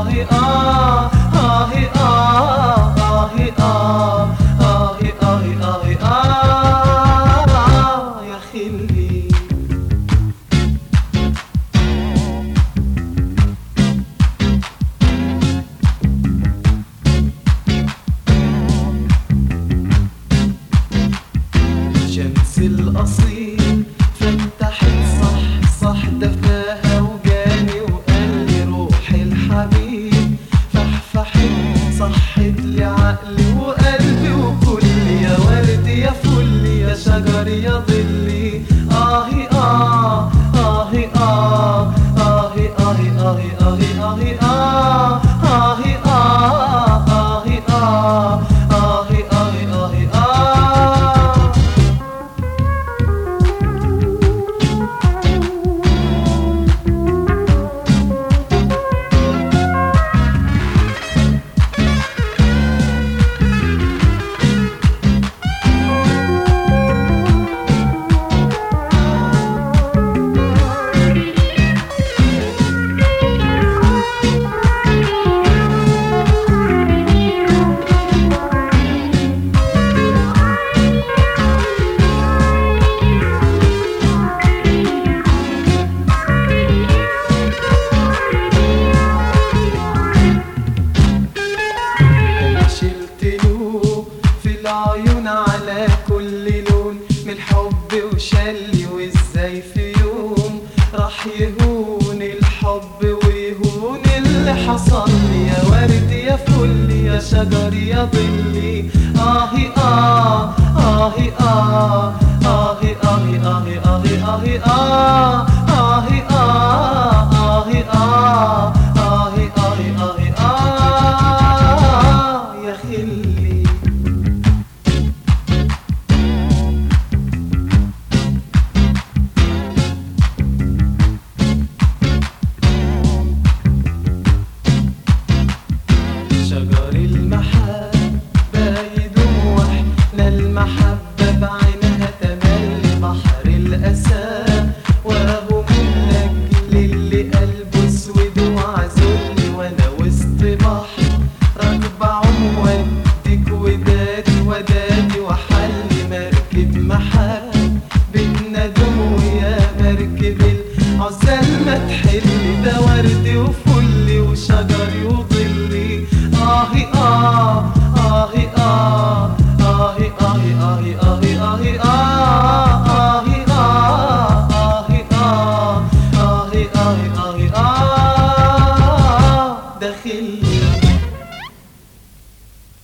يا خلي. شمس الأصيل فتحت صح دفاها وجاني وقال لي روح الحبيب فحفحت صحت لي عقلي وقلبي وكلي يا ورد يا فل يا شجر يا ظلي. آهي آه آهي آه آهي آهي آهي آهي آهي آه آهي آه آهي آه آهي آهي آهي آه. العيون على كل لون من الحب وشلي وازاي في يوم راح يهون الحب ويهون اللي حصل لي يا ورد يا فل يا شجر يا ظلي. آهي آه آهي آه آهي آهي آهي آهي آهي آه آهي آه آهي آه آهي آهي آهي آه يا خلي. شجر المحبة يدوم واحنا المحبة بعينها تملي بحر الأسى وهو منك للي قلبه اسود وعزلني وانا وسط بحر راكب عم وديك ودادي ودادي وحلي مركب محبة